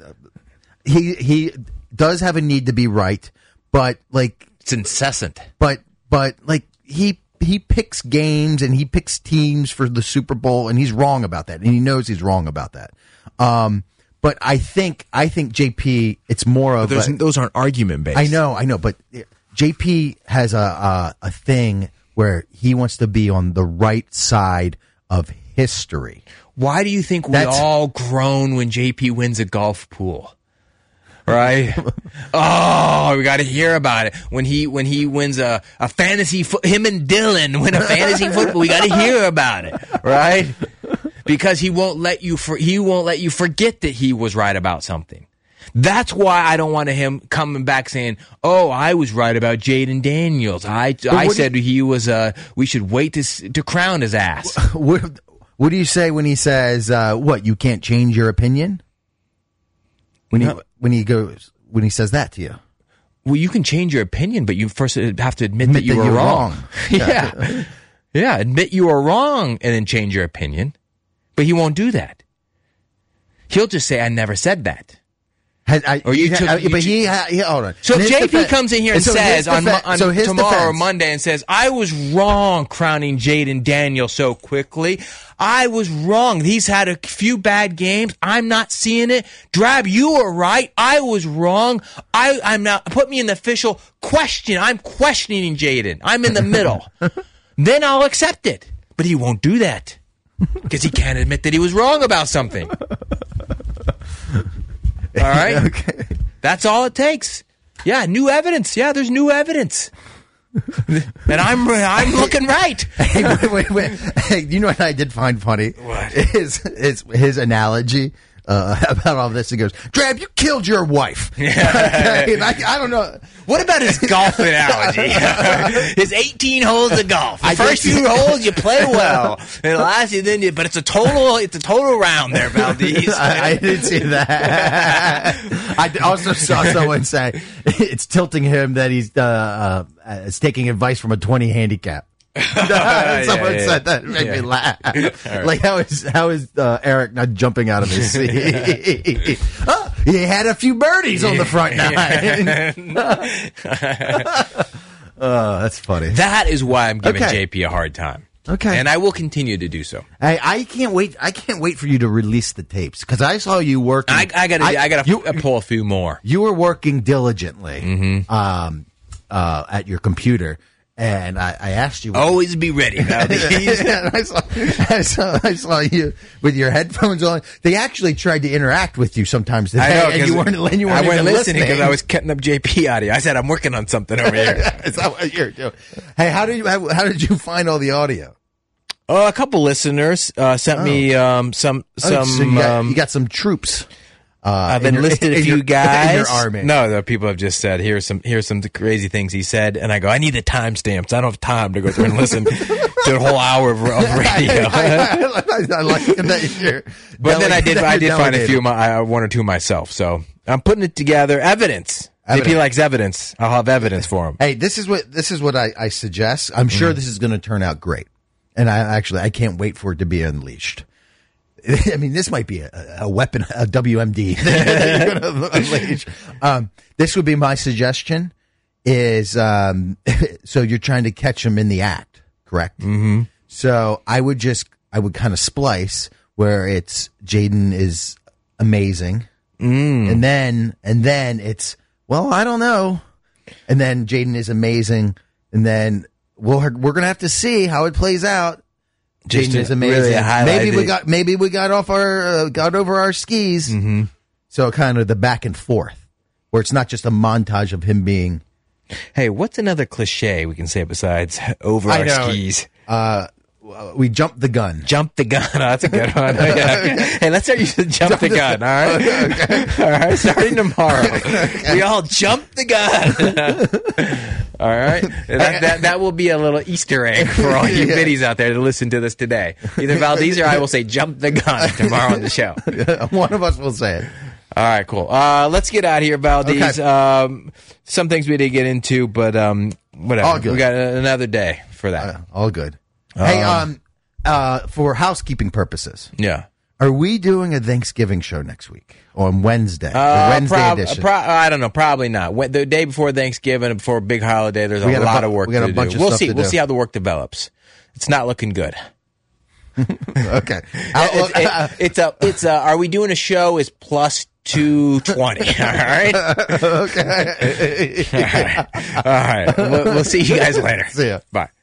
He does have a need to be right, but like it's incessant. But like he picks games and he picks teams for the Super Bowl, and he's wrong about that, and he knows he's wrong about that. But I think JP, it's more of those aren't argument based. I know, but JP has a thing where he wants to be on the right side of history. Why do you think we all groan when JP wins a golf pool? Right? Oh, we got to hear about it. When he wins a fantasy him and Dylan win a fantasy football, we got to hear about it, right? Because he won't let you forget that he was right about something. That's why I don't want him coming back saying, "Oh, I was right about Jaden Daniels. I said he was we should wait to crown his ass." What do you say when he says, "What, you can't change your opinion?" When he says that to you? Well, you can change your opinion, but you first have to admit that you were wrong. Yeah. Yeah, admit you were wrong and then change your opinion. But he won't do that. He'll just say, "I never said that." Hold on. So if JP comes in here and says on tomorrow or Monday and says, "I was wrong crowning Jaden Daniels so quickly. I was wrong. He's had a few bad games. I'm not seeing it. Drab, you were right. I was wrong. I'm not. Put me in the official question. I'm questioning Jaden. I'm in the middle." Then I'll accept it. But he won't do that because he can't admit that he was wrong about something. All right? Okay. That's all it takes. Yeah, new evidence. Yeah, there's new evidence. And I'm looking right. Hey, wait. Hey, you know what I did find funny? What? Is his analogy about all this. He goes, "Drab, you killed your wife." Yeah. I don't know. What about his golf analogy? His 18 holes of golf. The first few holes you play well, and last but it's a total round there, Valdez. I didn't see that. I also saw someone say it's tilting him that he's taking advice from a 20 handicap. Someone said that. It made me laugh. Right. Like how is Eric not jumping out of his seat? Oh, he had a few birdies on the front nine. Oh, that's funny. That is why I'm giving JP a hard time. Okay, and I will continue to do so. I can't wait. I can't wait for you to release the tapes because I saw you working. I gotta pull a few more. You were working diligently at your computer. And I asked you. Always be ready. I saw you with your headphones on. They actually tried to interact with you sometimes today, I know, and you weren't even listening because I was cutting up JP audio. I said I'm working on something over here. Is that what you're doing? Hey, how did you find all the audio? A couple listeners sent me some. So you got some troops. I've enlisted a few guys. In your army. No, the people have just said, here's some crazy things he said, and I go, I need the timestamps. I don't have time to go through and listen to a whole hour of radio. I like that you're. But then I did find a few, one or two myself. So I'm putting it together. Evidence. If he likes evidence, I'll have evidence for him. Hey, this is what I suggest. I'm sure this is going to turn out great, and I can't wait for it to be unleashed. I mean, this might be a weapon, a WMD that you're going to unleash. This would be my suggestion is, so you're trying to catch him in the act, correct? Mm-hmm. So I would kind of splice where it's Jaden is amazing. And then it's, well, I don't know. And then Jaden is amazing. And then we're going to have to see how it plays out. Jaden is amazing. Really maybe we got over our skis. Mm-hmm. So kind of the back and forth, where it's not just a montage of him being. Hey, what's another cliche we can say besides over our skis? we jumped the gun. Jump the gun. Oh, that's a good one. Yeah. Hey, let's start using jump the gun. All right. Okay. All right. Starting tomorrow, we all jump the gun. All right. That will be a little Easter egg for all you biddies out there to listen to this today. Either Valdez or I will say jump the gun tomorrow on the show. One of us will say it. All right, cool. Let's get out of here, Valdez. Okay. Some things we didn't get into, but whatever. All good. We got another day for that. All good. Hey, for housekeeping purposes. Yeah. Are we doing a Thanksgiving show next week on Wednesday? Wednesday edition? I don't know. Probably not. The day before Thanksgiving and before a big holiday, there's a lot of work to do. We'll see. We'll see how the work develops. It's not looking good. Okay. It's are we doing a show is plus 220. All right. Okay. All right. We'll see you guys later. See ya. Bye.